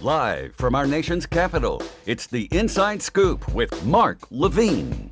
Live from our nation's capital, it's the Inside Scoop with Mark Levine.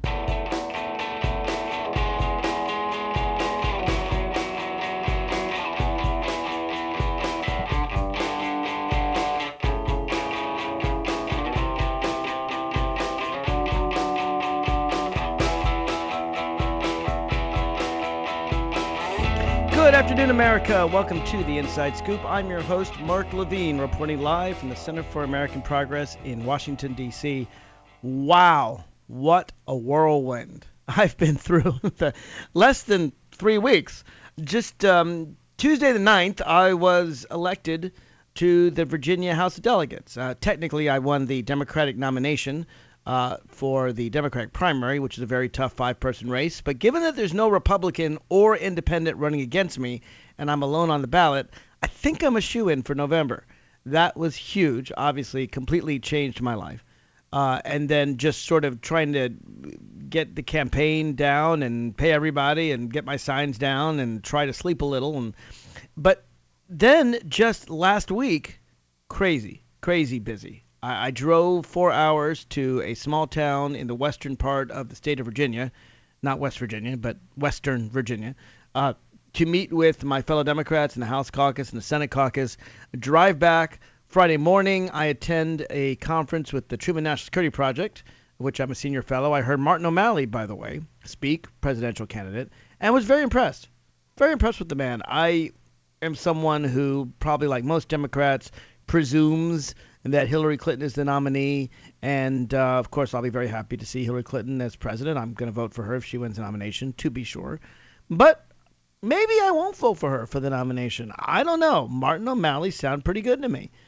Good afternoon, America. Welcome to the Inside Scoop. I'm your host, Mark Levine, reporting live from the Center for American Progress in Washington, D.C. Wow, what a whirlwind I've been through the less than 3 weeks. Just Tuesday the 9th, I was elected to the Virginia House of Delegates. Technically, I won the Democratic nomination for the Democratic primary, which is a very tough 5-person race. But given that there's no Republican or independent running against me, and I'm alone on the ballot, I think I'm a shoo-in for November. That was huge. Obviously, completely changed my life. And then just sort of trying to get the campaign down and pay everybody and get my signs down and try to sleep a little. But then just last week, crazy busy. I drove 4 hours to a small town in the western part of the state of Virginia, not West Virginia, but Western Virginia, to meet with my fellow Democrats in the House caucus and the Senate caucus. Drive back. Friday morning, I attend a conference with the Truman National Security Project, which I'm a senior fellow. I heard Martin O'Malley, by the way, speak, presidential candidate, and was very impressed. Very impressed with the man. I am someone who, probably like most Democrats, presumes that Hillary Clinton is the nominee, and of course I'll be very happy to see Hillary Clinton as president. I'm going to vote for her if she wins the nomination, to be sure. But maybe I won't vote for her for the nomination. I don't know. Martin O'Malley sounds pretty good to me.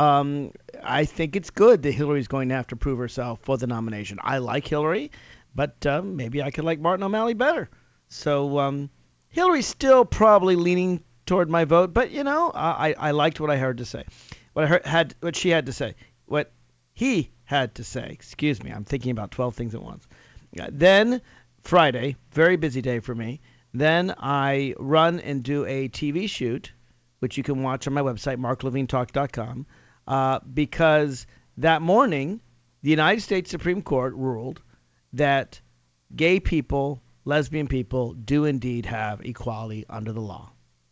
I think it's good that Hillary's going to have to prove herself for the nomination. I like Hillary, but maybe I could like Martin O'Malley better. So Hillary's still probably leaning toward my vote, but I liked what I heard to say. What he had to say. Excuse me, I'm thinking about 12 things at once. Then Friday, very busy day for me. Then I run and do a TV shoot, which you can watch on my website, marklevinetalk.com, because that morning, the United States Supreme Court ruled that gay people, lesbian people do indeed have equality under the law.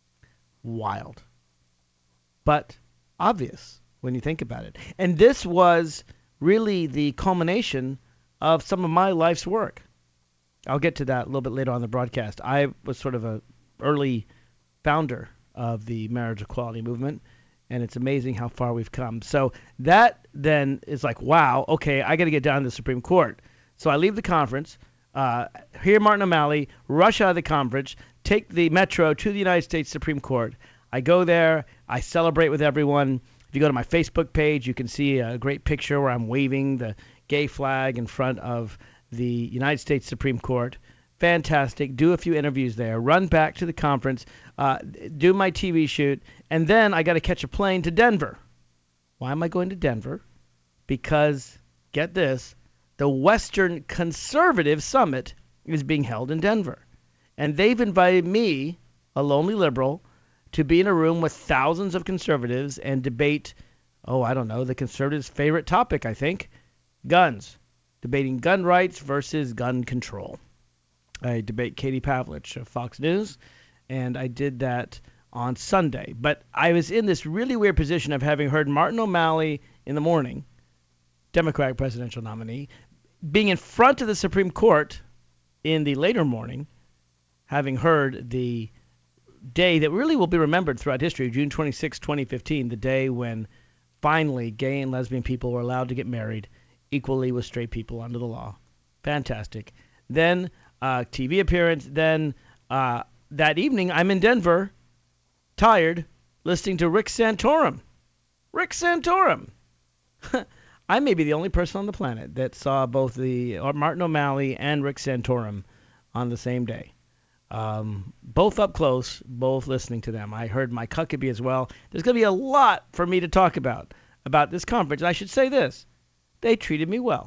Wild. But obvious when you think about it. And this was really the culmination of some of my life's work. I'll get to that a little bit later on the broadcast. I was sort of an early founder of the marriage equality movement, and it's amazing how far we've come. So that then is like, wow, okay, I got to get down to the Supreme Court. So I leave the conference, hear Martin O'Malley, rush out of the conference, take the metro to the United States Supreme Court. I go there, I celebrate with everyone. If you go to my Facebook page, you can see a great picture where I'm waving the gay flag in front of the United States Supreme Court. Fantastic. Do a few interviews there. Run back to the conference, do my TV shoot, and then I got to catch a plane to Denver. Why am I going to Denver? Because, get this, the Western Conservative Summit is being held in Denver. And they've invited me, a lonely liberal, to be in a room with thousands of conservatives and debate, the conservatives' favorite topic, I think, guns. Debating gun rights versus gun control. I debate Katie Pavlich of Fox News, and I did that on Sunday. But I was in this really weird position of having heard Martin O'Malley in the morning, Democratic presidential nominee, being in front of the Supreme Court in the later morning, having heard the day that really will be remembered throughout history, June 26, 2015, the day when finally gay and lesbian people were allowed to get married equally with straight people under the law. Fantastic. Then TV appearance. Then that evening, I'm in Denver, tired, listening to Rick Santorum. Rick Santorum. I may be the only person on the planet that saw both the Martin O'Malley and Rick Santorum on the same day. Both up close, both listening to them. I heard Mike Huckabee as well. There's going to be a lot for me to talk about this conference. And I should say this. They treated me well.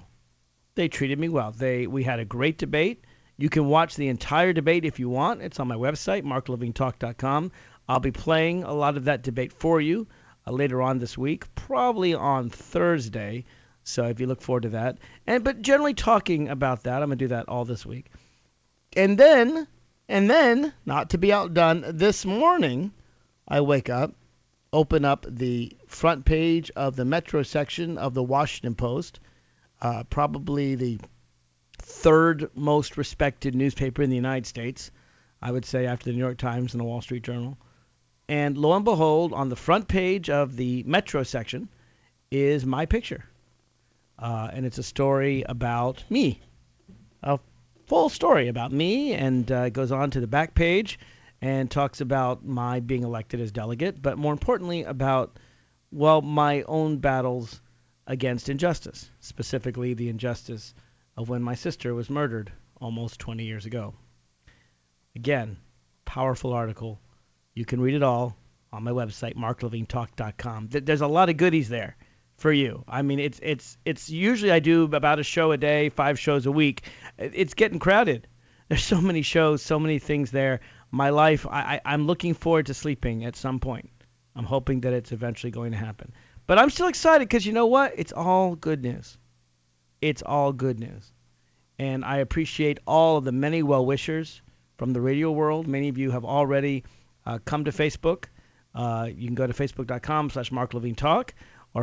We had a great debate. You can watch the entire debate if you want. It's on my website, marklevinetalk.com. I'll be playing a lot of that debate for you. later on this week, probably on Thursday. So if you look forward to that. But generally talking about that, I'm going to do that all this week. And then, not to be outdone, this morning I wake up, open up the front page of the Metro section of the Washington Post, probably the third most respected newspaper in the United States, I would say, after the New York Times and the Wall Street Journal. And lo and behold, on the front page of the Metro section is my picture. And it's a story about me, a full story about me, and goes on to the back page and talks about my being elected as delegate, but more importantly about, well, my own battles against injustice, specifically the injustice of when my sister was murdered almost 20 years ago. Again, powerful article. You can read it all on my website, marklevinetalk.com. There's a lot of goodies there for you. I mean, it's usually I do about a show a day, 5 shows a week. It's getting crowded. There's so many shows, so many things there. My life, I'm looking forward to sleeping at some point. I'm hoping that it's eventually going to happen. But I'm still excited because you know what? It's all good news. It's all good news. And I appreciate all of the many well-wishers from the radio world. Many of you have already come to Facebook. You can go to facebook.com/MarkLevineTalk or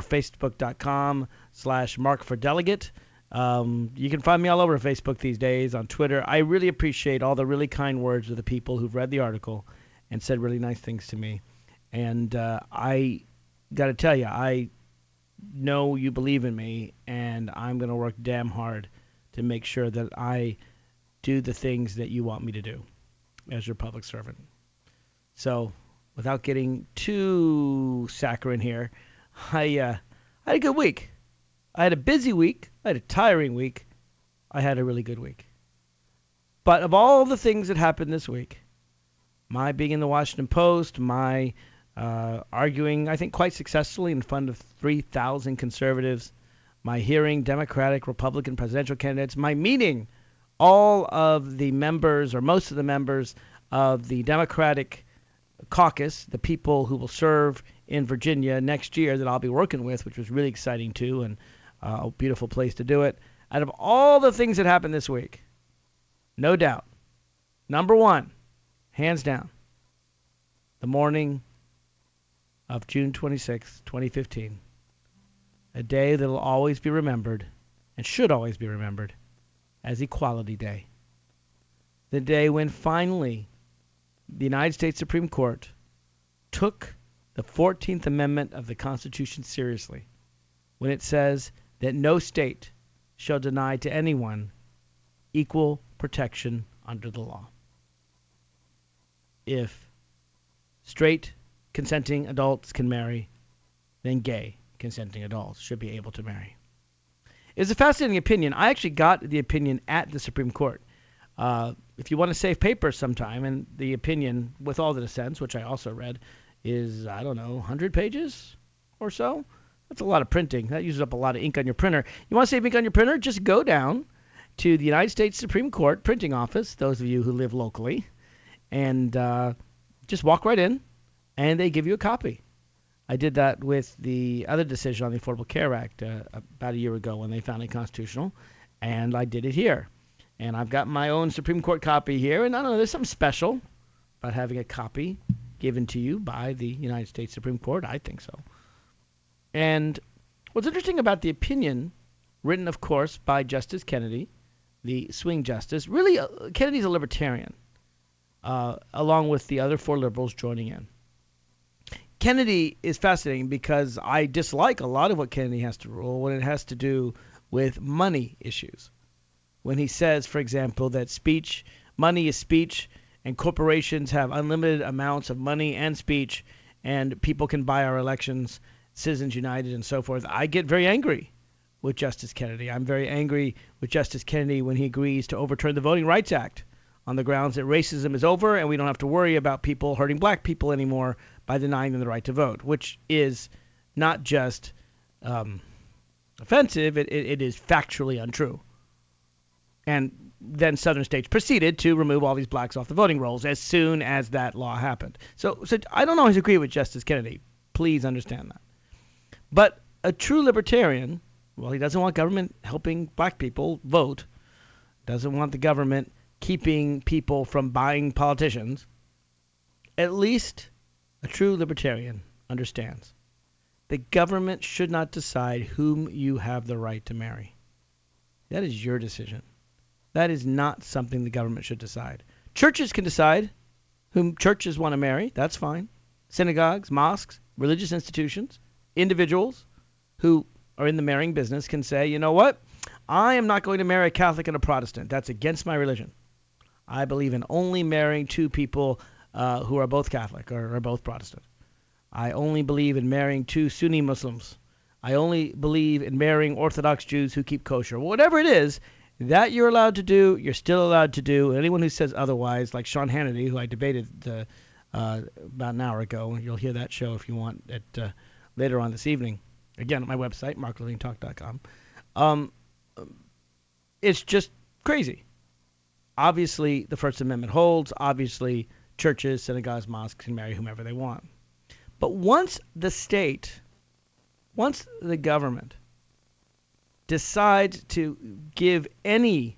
facebook.com/MarkForDelegate. You can find me all over Facebook these days, on Twitter. I really appreciate all the really kind words of the people who've read the article and said really nice things to me. And I got to tell you, I know you believe in me, and I'm going to work damn hard to make sure that I do the things that you want me to do as your public servant. So, without getting too saccharine here, I had a good week. I had a busy week. I had a tiring week. I had a really good week. But of all the things that happened this week, my being in the Washington Post, my arguing, I think, quite successfully in front of 3,000 conservatives, my hearing Democratic, Republican presidential candidates, my meeting all of the members or most of the members of the Democratic caucus, the people who will serve in Virginia next year that I'll be working with, which was really exciting too, and a beautiful place to do it. Out of all the things that happened this week, no doubt, number one, hands down, the morning of June 26, 2015, a day that will always be remembered and should always be remembered as Equality Day. The day when finally the United States Supreme Court took the 14th Amendment of the Constitution seriously when it says that no state shall deny to anyone equal protection under the law. If straight consenting adults can marry, then gay consenting adults should be able to marry. It's a fascinating opinion. I actually got the opinion at the Supreme Court. If you want to save paper sometime, and the opinion with all the dissents, which I also read, is, 100 pages or so. That's a lot of printing. That uses up a lot of ink on your printer. You want to save ink on your printer? Just go down to the United States Supreme Court printing office, those of you who live locally, and just walk right in, and they give you a copy. I did that with the other decision on the Affordable Care Act about a year ago when they found it constitutional, and I did it here. And I've got my own Supreme Court copy here, and I don't know, there's something special about having a copy given to you by the United States Supreme Court. I think so. And what's interesting about the opinion, written, of course, by Justice Kennedy, the swing justice, really, Kennedy's a libertarian, along with the other 4 liberals joining in. Kennedy is fascinating because I dislike a lot of what Kennedy has to rule when it has to do with money issues. When he says, for example, that money is speech, and corporations have unlimited amounts of money and speech, and people can buy our elections, Citizens United and so forth, I get very angry with Justice Kennedy. I'm very angry with Justice Kennedy when he agrees to overturn the Voting Rights Act on the grounds that racism is over and we don't have to worry about people hurting black people anymore by denying them the right to vote, which is not just offensive, it is factually untrue. And then southern states proceeded to remove all these blacks off the voting rolls as soon as that law happened. So I don't always agree with Justice Kennedy, Please understand that. But a true libertarian, well, he doesn't want government helping black people vote, doesn't want the government keeping people from buying politicians. At least a true libertarian understands the government should not decide whom you have the right to marry. That is your decision. That is not something the government should decide. Churches can decide whom churches want to marry. That's fine. Synagogues, mosques, religious institutions, individuals who are in the marrying business can say, you know what? I am not going to marry a Catholic and a Protestant. That's against my religion. I believe in only marrying two people who are both Catholic or are both Protestant. I only believe in marrying two Sunni Muslims. I only believe in marrying Orthodox Jews who keep kosher. Whatever it is that you're allowed to do, you're still allowed to do. Anyone who says otherwise, like Sean Hannity, who I debated about an hour ago, you'll hear that show if you want at later on this evening. Again, at my website, marklevinetalk.com. It's just crazy. Obviously, the First Amendment holds. Obviously, churches, synagogues, mosques can marry whomever they want. But once the government decides to give any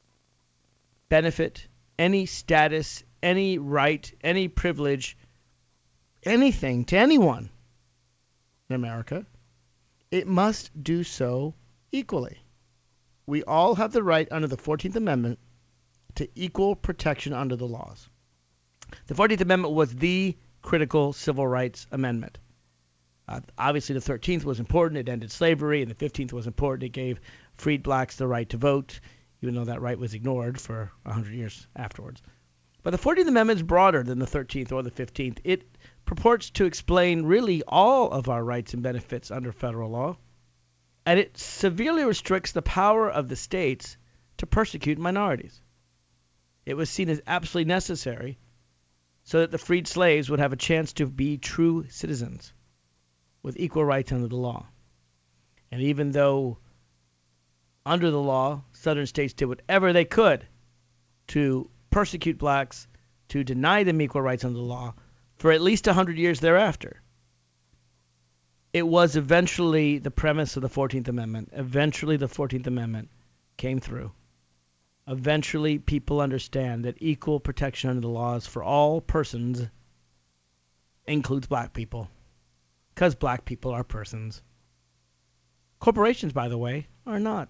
benefit, any status, any right, any privilege, anything to anyone in America, it must do so equally. We all have the right under the 14th Amendment to equal protection under the laws. The 14th Amendment was the critical civil rights amendment. Obviously, the 13th was important. It ended slavery, and the 15th was important. It gave freed blacks the right to vote, even though that right was ignored for 100 years afterwards. But the 14th Amendment is broader than the 13th or the 15th. It purports to explain really all of our rights and benefits under federal law, and it severely restricts the power of the states to persecute minorities. It was seen as absolutely necessary so that the freed slaves would have a chance to be true citizens with equal rights under the law. And even though under the law, southern states did whatever they could to persecute blacks, to deny them equal rights under the law for at least 100 years thereafter, it was eventually the premise of the 14th Amendment. Eventually the 14th Amendment came through. Eventually, people understand that equal protection under the laws for all persons includes black people, because black people are persons. Corporations, by the way, are not.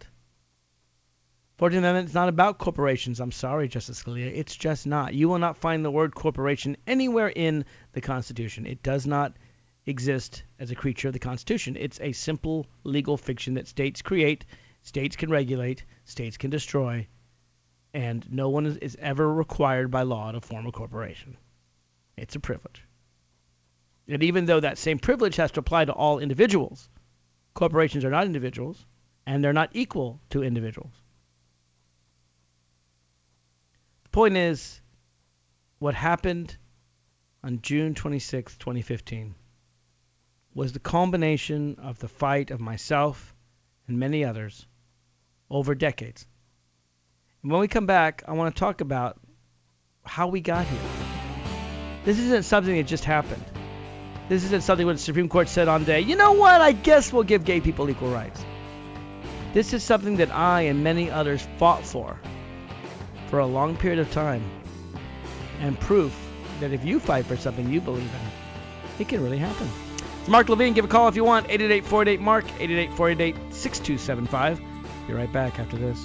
14th Amendment is not about corporations. I'm sorry, Justice Scalia. It's just not. You will not find the word corporation anywhere in the Constitution. It does not exist as a creature of the Constitution. It's a simple legal fiction that states create, states can regulate, states can destroy, and no one is ever required by law to form a corporation. It's a privilege. And even though that same privilege has to apply to all individuals, corporations are not individuals, and they're not equal to individuals. The point is, what happened on June 26, 2015, was the culmination of the fight of myself and many others over decades. When we come back, I want to talk about how we got here. This isn't something that just happened. This isn't something where the Supreme Court said on day, you know what, I guess we'll give gay people equal rights. This is something that I and many others fought for a long period of time. And proof that if you fight for something you believe in, it can really happen. It's Mark Levine. Give a call if you want. 888-488-MARK, 888-488-6275. Be right back after this.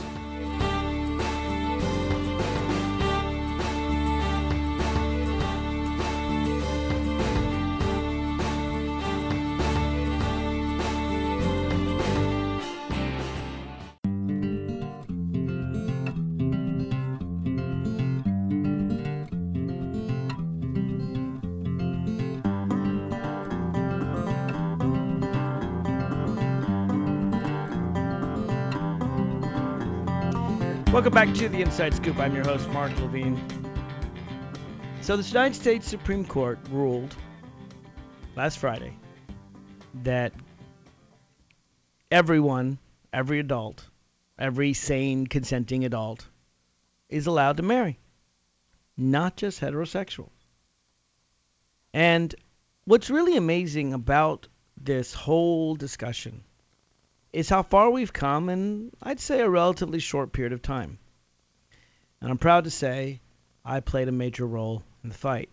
Welcome back to the Inside Scoop. I'm your host, Mark Levine. So the United States Supreme Court ruled last Friday that everyone, every adult, every sane, consenting adult is allowed to marry, not just heterosexuals. And What's really amazing about this whole discussion is how far we've come in, I'd say, a relatively short period of time. And I'm proud to say I played a major role in the fight.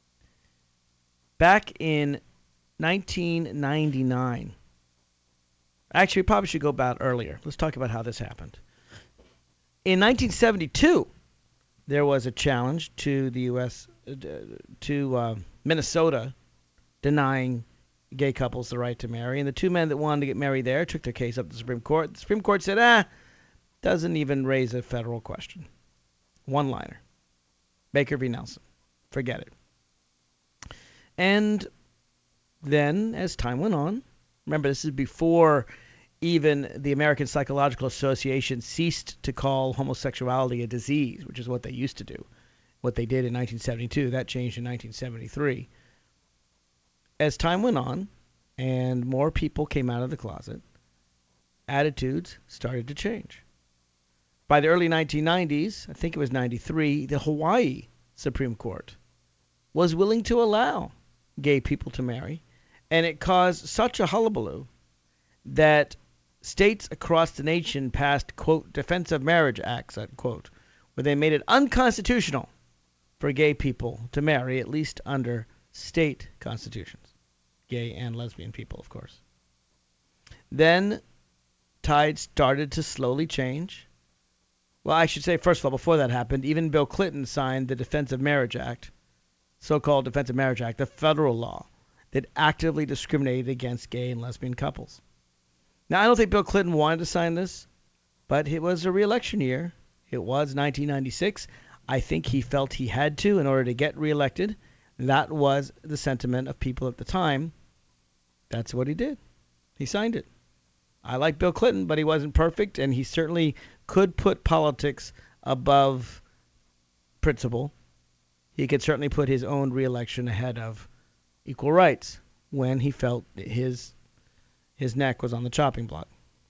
Back in 1999, actually, we probably should go back earlier. Let's talk about how this happened. In 1972, there was a challenge to the U.S. to Minnesota denying gay couples the right to marry, and the two men that wanted to get married there took their case up to the Supreme Court. The Supreme Court said, doesn't even raise a federal question. One-liner. Baker v. Nelson. Forget it. And then, as time went on, remember this is before even the American Psychological Association ceased to call homosexuality a disease, which is what they used to do. What they did in 1972, that changed in 1973. As time went on and more people came out of the closet, attitudes started to change. By the early 1990s, I think it was 93, the Hawaii Supreme Court was willing to allow gay people to marry, and it caused such a hullabaloo that states across the nation passed, quote, Defense of Marriage Acts, unquote, where they made it unconstitutional for gay people to marry, at least under state constitutions. Gay and lesbian people, of course. Then tides started to slowly change. Well, I should say, first of all, before that happened, even Bill Clinton signed the Defense of Marriage Act, so-called Defense of Marriage Act, the federal law that actively discriminated against gay and lesbian couples. Now, I don't think Bill Clinton wanted to sign this, but it was a re-election year. It was 1996. I think he felt he had to in order to get reelected. That was the sentiment of people at the time. That's what he did. He signed it. I like Bill Clinton, but he wasn't perfect, and he certainly could put politics above principle. He could certainly put his own reelection ahead of equal rights when he felt his neck was on the chopping block.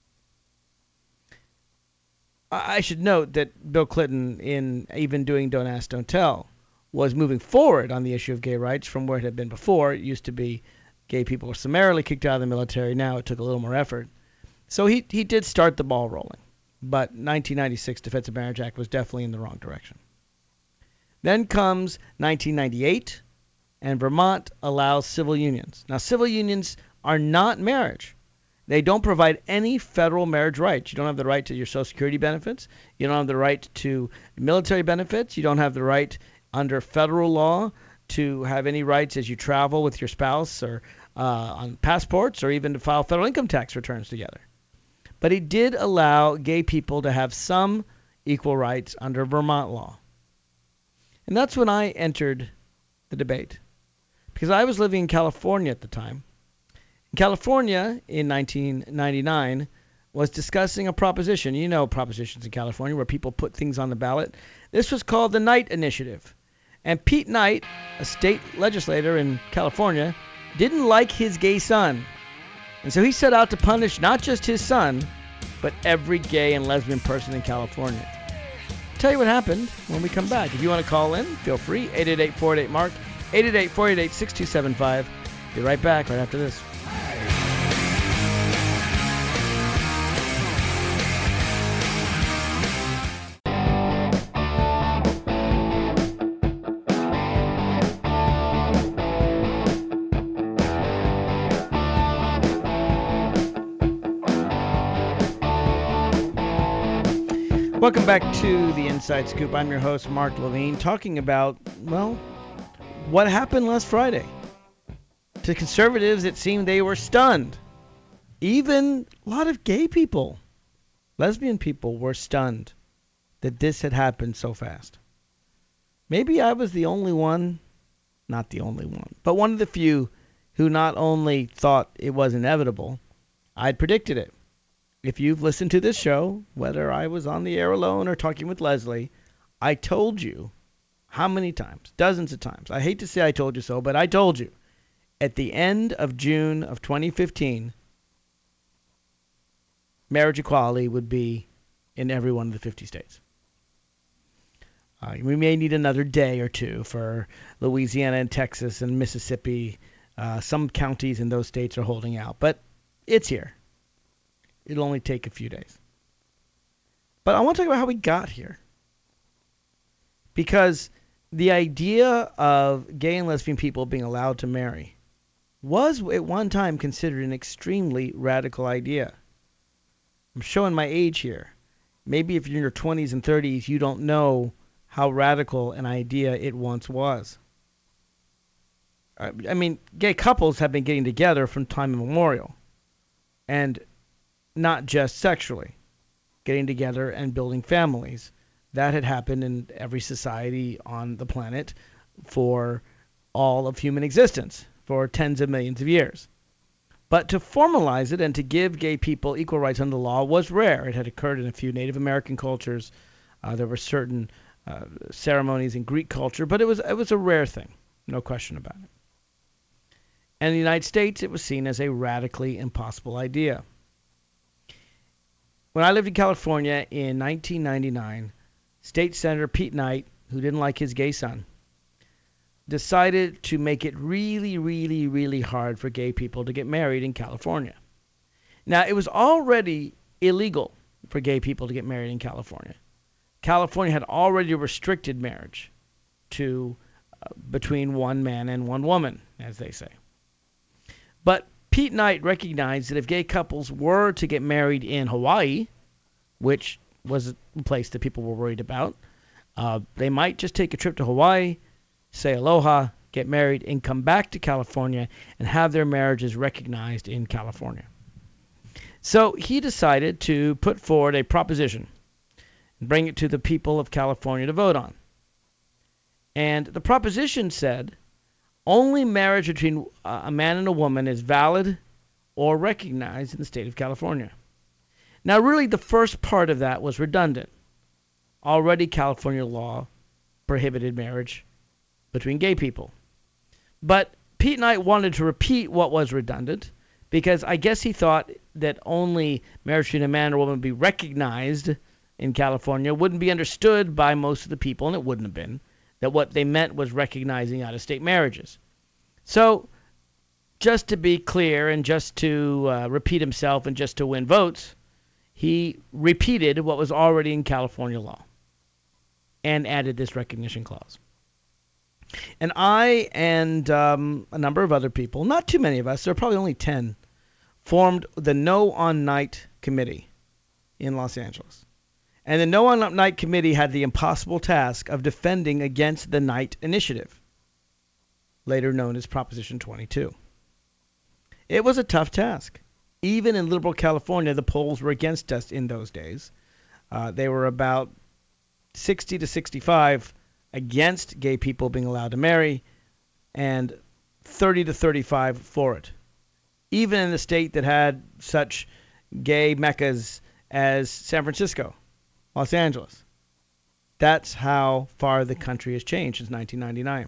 I should note that Bill Clinton, in even doing Don't Ask, Don't Tell, was moving forward on the issue of gay rights from where it had been before. It used to be gay people were summarily kicked out of the military. Now it took a little more effort. So he did start the ball rolling. But 1996 Defense of Marriage Act was definitely in the wrong direction. Then comes 1998, and Vermont allows civil unions. Now, civil unions are not marriage. They don't provide any federal marriage rights. You don't have the right to your Social Security benefits. You don't have the right to military benefits. You don't have the right under federal law to have any rights as you travel with your spouse or on passports or even to file federal income tax returns together. But he did allow gay people to have some equal rights under Vermont law. And that's when I entered the debate, because I was living in California at the time. California in 1999 was discussing a proposition. You know propositions in California where people put things on the ballot. This was called the Knight Initiative. And Pete Knight, a state legislator in California, didn't like his gay son. And so he set out to punish not just his son, but every gay and lesbian person in California. I'll tell you what happened when we come back. If you want to call in, feel free. 888-488-MARK, 888-488-6275. Be right back right after this. Welcome back to the Inside Scoop. I'm your host, Mark Levine, talking about, well, what happened last Friday. To conservatives, it seemed they were stunned. Even a lot of gay people, lesbian people, were stunned that this had happened so fast. Maybe I was the only one, not the only one, but one of the few who not only thought it was inevitable, I'd predicted it. If you've listened to this show, whether I was on the air alone or talking with Leslie, I told you how many times? Dozens of times. I hate to say I told you so, but I told you. At the end of June of 2015, marriage equality would be in every one of the 50 states. We may need another day or two for Louisiana and Texas and Mississippi Some counties in those states are holding out, but it's here. It'll only take a few days. But I want to talk about how we got here. Because the idea of gay and lesbian people being allowed to marry was at one time considered an extremely radical idea. I'm showing my age here. Maybe if you're in your 20s and 30s, you don't know how radical an idea it once was. I mean, gay couples have been getting together from time immemorial. And not just sexually. Getting together and building families. That had happened in every society on the planet for all of human existence, for tens of millions of years. But to formalize it and to give gay people equal rights under the law was rare. It had occurred in a few Native American cultures. There were certain ceremonies in Greek culture, but it was a rare thing, no question about it. And in the United States, it was seen as a radically impossible idea. When I lived in California in 1999, State Senator Pete Knight, who didn't like his gay son, decided to make it really, really, really hard for gay people to get married in California. Now, it was already illegal for gay people to get married in California. California had already restricted marriage to between one man and one woman, as they say. But Pete Knight recognized that if gay couples were to get married in Hawaii, which was a place that people were worried about, they might just take a trip to Hawaii, say aloha, get married, and come back to California and have their marriages recognized in California. So he decided to put forward a proposition and bring it to the people of California to vote on. And the proposition said only marriage between a man and a woman is valid or recognized in the state of California. Now, really, the first part of that was redundant. Already, California law prohibited marriage between gay people. But Pete Knight wanted to repeat what was redundant because I guess he thought that only marriage between a man and a woman would be recognized in California, wouldn't be understood by most of the people, and it wouldn't have been, that what they meant was recognizing out-of-state marriages. So, just to be clear and just to repeat himself and just to win votes, he repeated what was already in California law and added this recognition clause. And I and a number of other people, not too many of us, there are probably only 10, formed the No on Night Committee in Los Angeles. And the No on Night Committee had the impossible task of defending against the Knight Initiative, later known as Proposition 22. It was a tough task. Even in liberal California, the polls were against us in those days. They were about 60 to 65 against gay people being allowed to marry, and 30 to 35 for it. Even in a state that had such gay meccas as San Francisco, Los Angeles. That's how far the country has changed since 1999.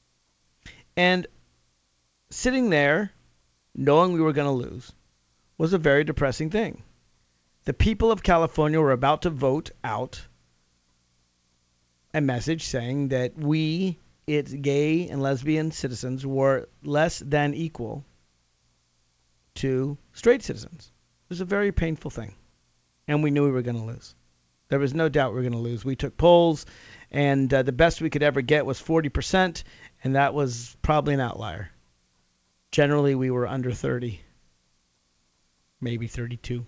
And sitting there, knowing we were going to lose, was a very depressing thing. The people of California were about to vote out a message saying that we, its gay and lesbian citizens, were less than equal to straight citizens. It was a very painful thing. And we knew we were going to lose. There was no doubt we were going to lose. We took polls, and the best we could ever get was 40%, and that was probably an outlier. Generally, we were under 30, maybe 32.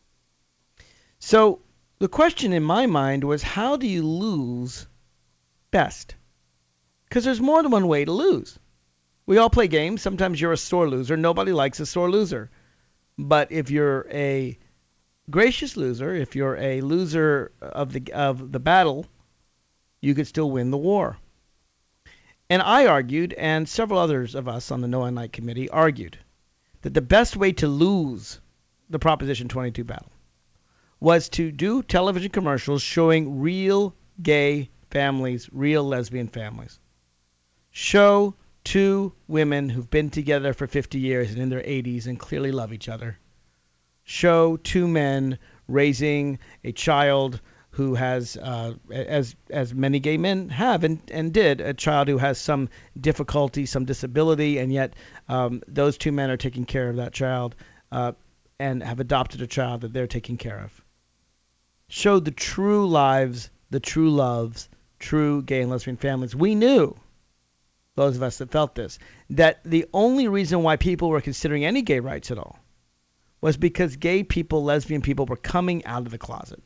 So the question in my mind was, how do you lose best? Because there's more than one way to lose. We all play games. Sometimes you're a sore loser. Nobody likes a sore loser. But if you're a gracious loser, if you're a loser of the battle, you could still win the war. And I argued, and several others of us on the No on Night Committee argued, that the best way to lose the Proposition 22 battle was to do television commercials showing real gay families, real lesbian families. Show two women who've been together for 50 years and in their 80s and clearly love each other. Show two men raising a child who has, as many gay men have and did, a child who has some difficulty, some disability, and yet those two men are taking care of that child and have adopted a child that they're taking care of. Showed the true lives, the true loves, true gay and lesbian families. We knew, those of us that felt this, that the only reason why people were considering any gay rights at all was because gay people, lesbian people were coming out of the closet.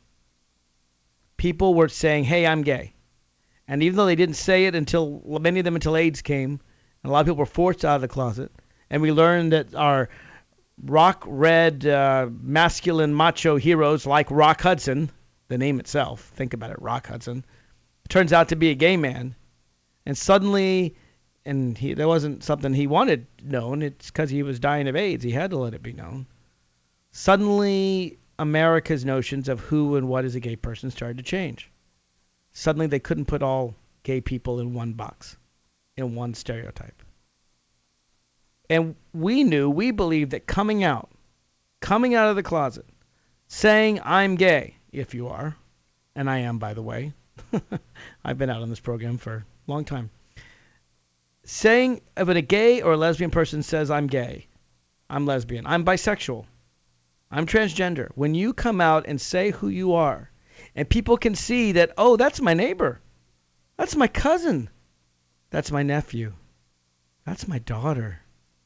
People were saying, hey, I'm gay. And even though they didn't say it many of them until AIDS came, and a lot of people were forced out of the closet, and we learned that our rock red, masculine, macho heroes like Rock Hudson, the name itself, think about it, Rock Hudson, turns out to be a gay man. And suddenly, that wasn't something he wanted known, it's because he was dying of AIDS. He had to let it be known. Suddenly, America's notions of who and what is a gay person started to change. Suddenly, they couldn't put all gay people in one box, in one stereotype. And we believed that coming out of the closet, saying I'm gay, if you are, and I am, by the way. I've been out on this program for a long time. Saying, if a gay or a lesbian person says I'm gay, I'm lesbian, I'm bisexual, I'm transgender. When you come out and say who you are, and people can see that, oh, that's my neighbor, that's my cousin, that's my nephew, that's my daughter,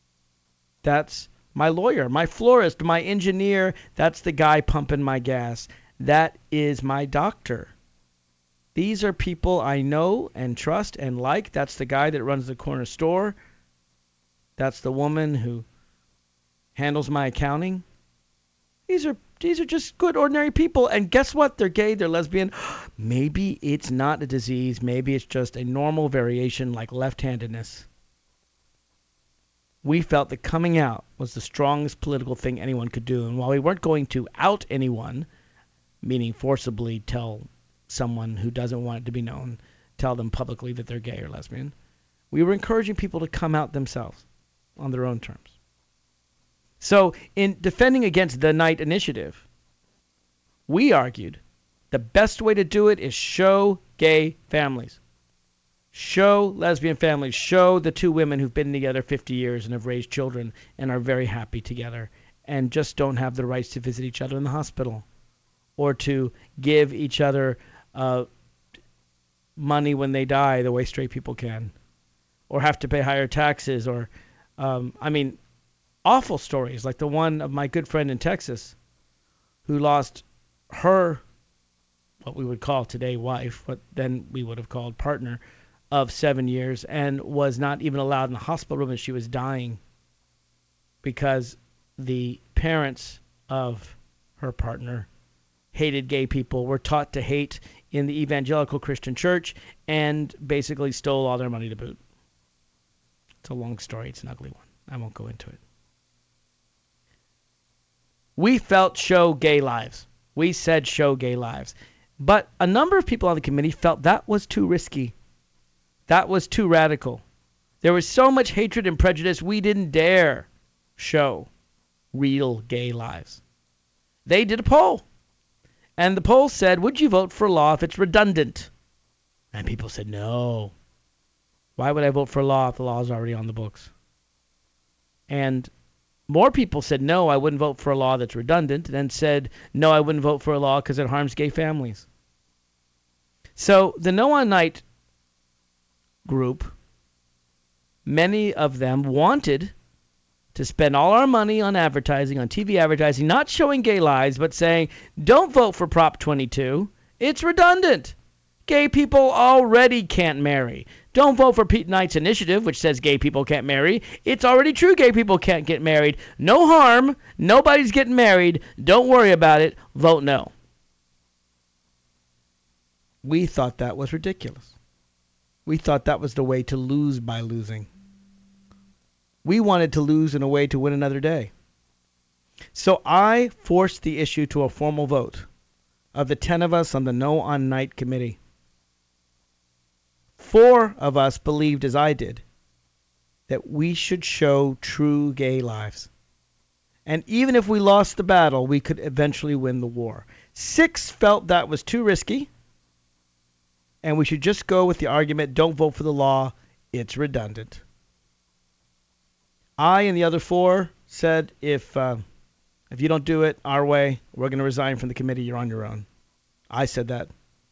that's my lawyer, my florist, my engineer, that's the guy pumping my gas, that is my doctor. These are people I know and trust and like. That's the guy that runs the corner store. That's the woman who handles my accounting. These are just good, ordinary people. And guess what? They're gay, they're lesbian. Maybe it's not a disease. Maybe it's just a normal variation like left-handedness. We felt that coming out was the strongest political thing anyone could do. And while we weren't going to out anyone, meaning forcibly tell someone who doesn't want it to be known, tell them publicly that they're gay or lesbian, we were encouraging people to come out themselves on their own terms. So in defending against the Knight Initiative, we argued the best way to do it is show gay families. Show lesbian families. Show the two women who've been together 50 years and have raised children and are very happy together and just don't have the rights to visit each other in the hospital or to give each other money when they die the way straight people can, or have to pay higher taxes, or awful stories like the one of my good friend in Texas who lost her, what we would call today wife, but then we would have called partner, of 7 years, and was not even allowed in the hospital room as she was dying because the parents of her partner hated gay people, were taught to hate in the evangelical Christian church, and basically stole all their money to boot. It's a long story. It's an ugly one. I won't go into it. We felt show gay lives. We said show gay lives. But a number of people on the committee felt that was too risky. That was too radical. There was so much hatred and prejudice, we didn't dare show real gay lives. They did a poll. And the poll said, would you vote for a law if it's redundant? And people said, no. Why would I vote for a law if the law is already on the books? And more people said, no, I wouldn't vote for a law that's redundant, and said, no, I wouldn't vote for a law because it harms gay families. So the No on Night group, many of them wanted to spend all our money on advertising, on TV advertising, not showing gay lives, but saying, don't vote for Prop 22. It's redundant. Gay people already can't marry. Don't vote for Pete Knight's initiative, which says gay people can't marry. It's already true gay people can't get married. No harm. Nobody's getting married. Don't worry about it. Vote no. We thought that was ridiculous. We thought that was the way to lose by losing. We wanted to lose in a way to win another day. So I forced the issue to a formal vote of the 10 of us on the No on Night committee. 4 of us believed, as I did, that we should show true gay lives. And even if we lost the battle, we could eventually win the war. 6 felt that was too risky, and we should just go with the argument, don't vote for the law, it's redundant. I and the other 4 said, if you don't do it our way, we're going to resign from the committee, you're on your own. I said that.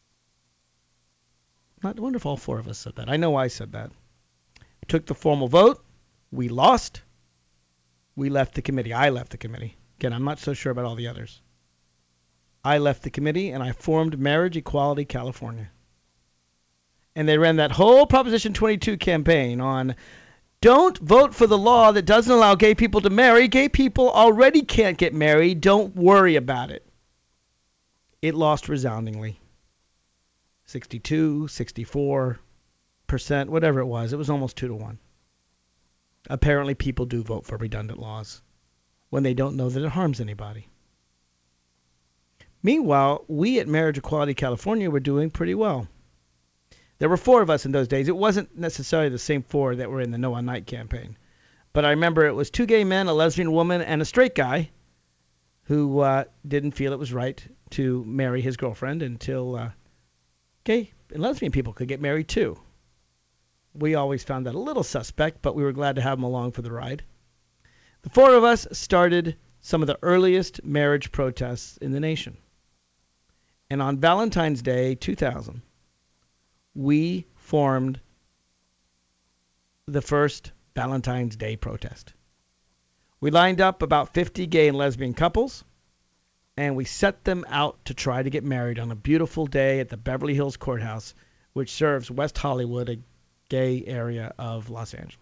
I wonder if all 4 of us said that. I know I said that. Took the formal vote. We lost. We left the committee. I left the committee. Again, I'm not so sure about all the others. I left the committee, and I formed Marriage Equality California. And they ran that whole Proposition 22 campaign on, don't vote for the law that doesn't allow gay people to marry. Gay people already can't get married. Don't worry about it. It lost resoundingly. 62, 64%, whatever it was. It was almost 2-1. Apparently people do vote for redundant laws when they don't know that it harms anybody. Meanwhile, we at Marriage Equality California were doing pretty well. There were 4 of us in those days. It wasn't necessarily the same 4 that were in the No on Night campaign. But I remember it was 2 gay men, a lesbian woman, and a straight guy who didn't feel it was right to marry his girlfriend until gay and lesbian people could get married too. We always found that a little suspect, but we were glad to have them along for the ride. The 4 of us started some of the earliest marriage protests in the nation. And on Valentine's Day 2000, we formed the first Valentine's Day protest. We lined up about 50 gay and lesbian couples, and we set them out to try to get married on a beautiful day at the Beverly Hills Courthouse, which serves West Hollywood, a gay area of Los Angeles.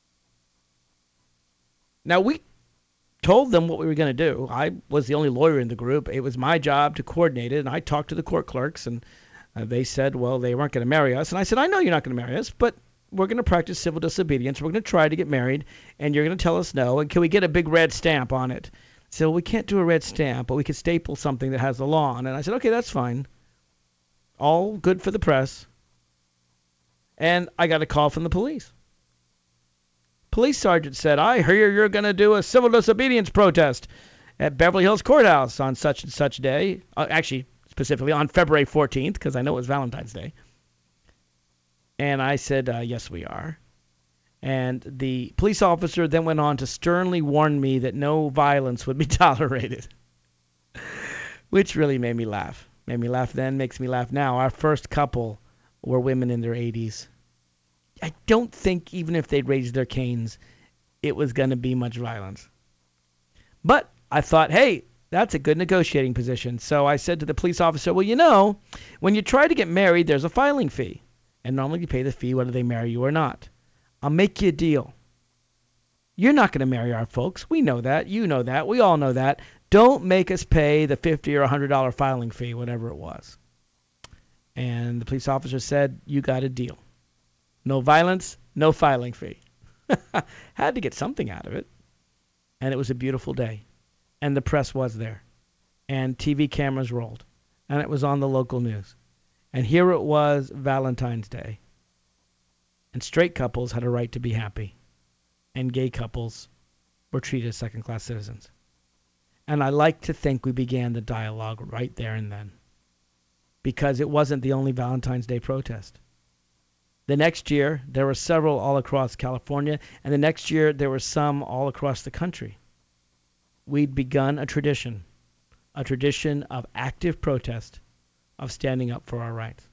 Now, we told them what we were going to do. I was the only lawyer in the group. It was my job to coordinate it, and I talked to the court clerks, and they said, well, they weren't going to marry us. And I said, I know you're not going to marry us, but we're going to practice civil disobedience. We're going to try to get married, and you're going to tell us no, and can we get a big red stamp on it? So we can't do a red stamp, but we could staple something that has the law on it. And I said, okay, that's fine. All good for the press. And I got a call from the police. Police sergeant said, I hear you're going to do a civil disobedience protest at Beverly Hills Courthouse on such and such day. Actually, specifically on February 14th, because I know it was Valentine's Day. And I said, yes, we are. And the police officer then went on to sternly warn me that no violence would be tolerated, which really made me laugh. Made me laugh then, makes me laugh now. Our first couple were women in their 80s. I don't think even if they'd raised their canes, it was going to be much violence. But I thought, hey, that's a good negotiating position. So I said to the police officer, well, you know, when you try to get married, there's a filing fee. And normally you pay the fee whether they marry you or not. I'll make you a deal. You're not going to marry our folks. We know that. You know that. We all know that. Don't make us pay the $50 or $100 filing fee, whatever it was. And the police officer said, you got a deal. No violence, no filing fee. Had to get something out of it. And it was a beautiful day. And the press was there. And TV cameras rolled. And it was on the local news. And here it was, Valentine's Day. And straight couples had a right to be happy. And gay couples were treated as second-class citizens. And I like to think we began the dialogue right there and then. Because it wasn't the only Valentine's Day protest. The next year, there were several all across California, and the next year, there were some all across the country. We'd begun a tradition of active protest, of standing up for our rights.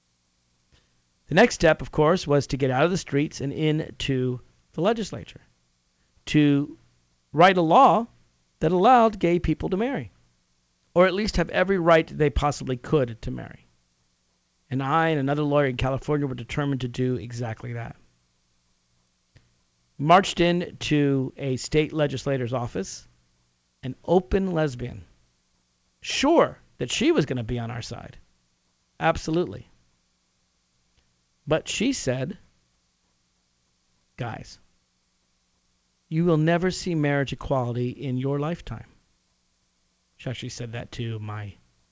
The next step, of course, was to get out of the streets and into the legislature, to write a law that allowed gay people to marry, or at least have every right they possibly could to marry. And I and another lawyer in California were determined to do exactly that. Marched into a state legislator's office, an open lesbian, sure that she was going to be on our side. Absolutely. But she said, guys, you will never see marriage equality in your lifetime. She actually said that to my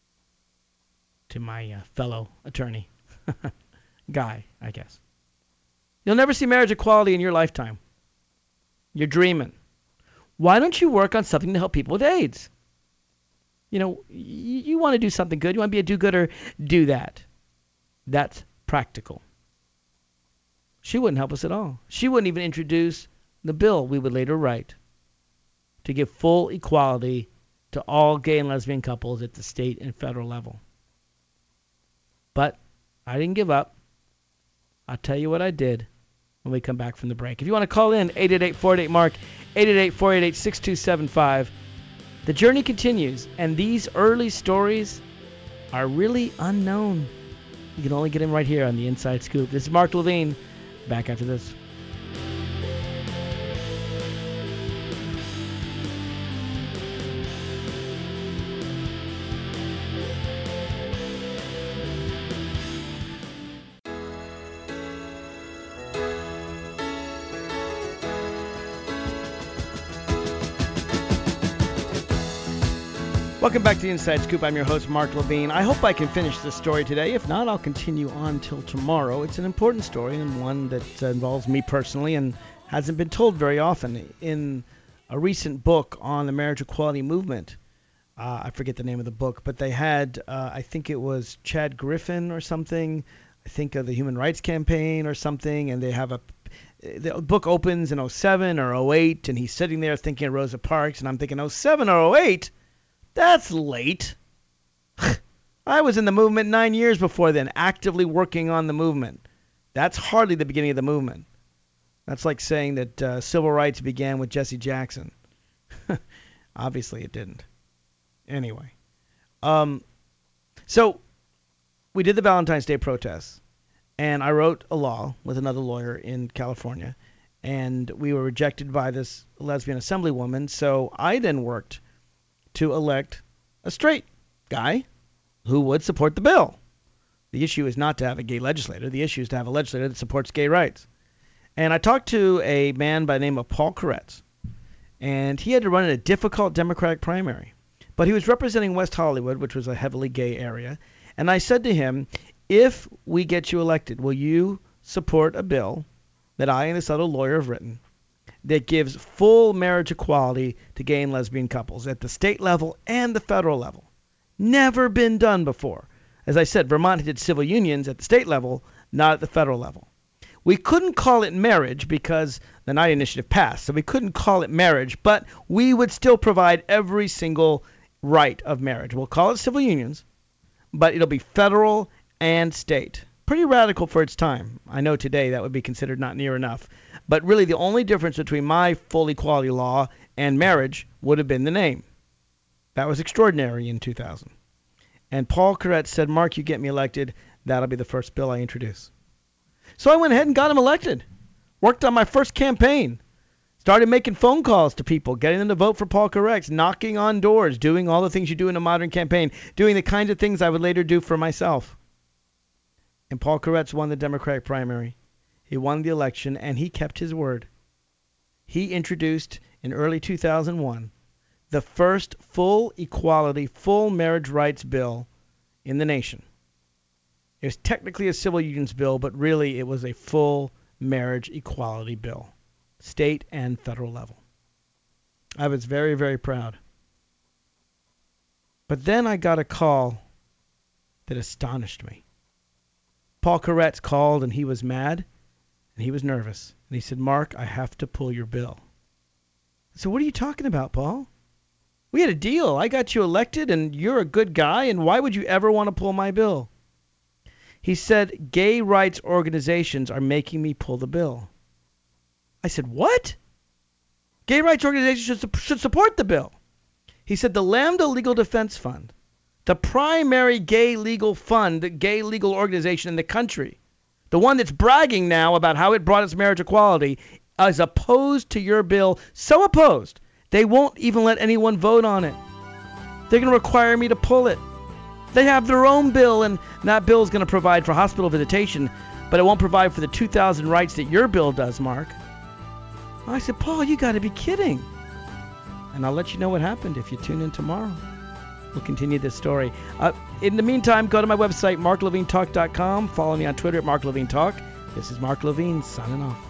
fellow attorney. Guy, I guess. You'll never see marriage equality in your lifetime. You're dreaming. Why don't you work on something to help people with AIDS? You want to do something good. You want to be a do-gooder, do that. That's practical. She wouldn't help us at all. She wouldn't even introduce the bill we would later write to give full equality to all gay and lesbian couples at the state and federal level. But I didn't give up. I'll tell you what I did when we come back from the break. If you want to call in, 888-488-MARK, 888-488-6275. The journey continues, and these early stories are really unknown. You can only get them right here on the Inside Scoop. This is Mark Levine. Back after this. Welcome back to the Inside Scoop. I'm your host, Mark Levine. I hope I can finish this story today. If not, I'll continue on till tomorrow. It's an important story and one that involves me personally and hasn't been told very often. In a recent book on the marriage equality movement, I forget the name of the book, but they had, I think it was Chad Griffin or something, I think of the Human Rights Campaign or something, and they have the book opens in 07 or 08, and he's sitting there thinking of Rosa Parks, and I'm thinking, 07 or 08? That's late. I was in the movement 9 years before then, actively working on the movement. That's hardly the beginning of the movement. That's like saying that civil rights began with Jesse Jackson. Obviously it didn't. Anyway. So we did the Valentine's Day protests, and I wrote a law with another lawyer in California, and we were rejected by this lesbian assemblywoman, so I then worked to elect a straight guy who would support the bill. The issue is not to have a gay legislator. The issue is to have a legislator that supports gay rights. And I talked to a man by the name of Paul Koretz, and he had to run in a difficult Democratic primary. But he was representing West Hollywood, which was a heavily gay area. And I said to him, if we get you elected, will you support a bill that I and this other lawyer have written that gives full marriage equality to gay and lesbian couples at the state level and the federal level? Never been done before. As I said, Vermont did civil unions at the state level, not at the federal level. We couldn't call it marriage because the Knight Initiative passed, so we couldn't call it marriage, but we would still provide every single right of marriage. We'll call it civil unions, but it'll be federal and state. Pretty radical for its time. I know today that would be considered not near enough. But really the only difference between my full equality law and marriage would have been the name. That was extraordinary in 2000. And Paul Koretz said, Mark, you get me elected, that'll be the first bill I introduce. So I went ahead and got him elected. Worked on my first campaign. Started making phone calls to people, getting them to vote for Paul Koretz, knocking on doors, doing all the things you do in a modern campaign, doing the kinds of things I would later do for myself. And Paul Koretz won the Democratic primary. He won the election, and he kept his word. He introduced, in early 2001, the first full equality, full marriage rights bill in the nation. It was technically a civil unions bill, but really it was a full marriage equality bill, state and federal level. I was very, very proud. But then I got a call that astonished me. Paul Koretz called, and he was mad, and he was nervous. And he said, Mark, I have to pull your bill. I said, what are you talking about, Paul? We had a deal. I got you elected, and you're a good guy, and why would you ever want to pull my bill? He said, gay rights organizations are making me pull the bill. I said, what? Gay rights organizations should support the bill. He said, the Lambda Legal Defense Fund, the primary gay legal fund, the gay legal organization in the country, the one that's bragging now about how it brought us marriage equality, is opposed to your bill, so opposed, they won't even let anyone vote on it. They're going to require me to pull it. They have their own bill, and that bill is going to provide for hospital visitation, but it won't provide for the 2,000 rights that your bill does, Mark. I said, Paul, you got to be kidding. And I'll let you know what happened if you tune in tomorrow. We'll continue this story. In the meantime, go to my website, marklevinetalk.com. Follow me on Twitter at marklevinetalk. This is Mark Levine signing off.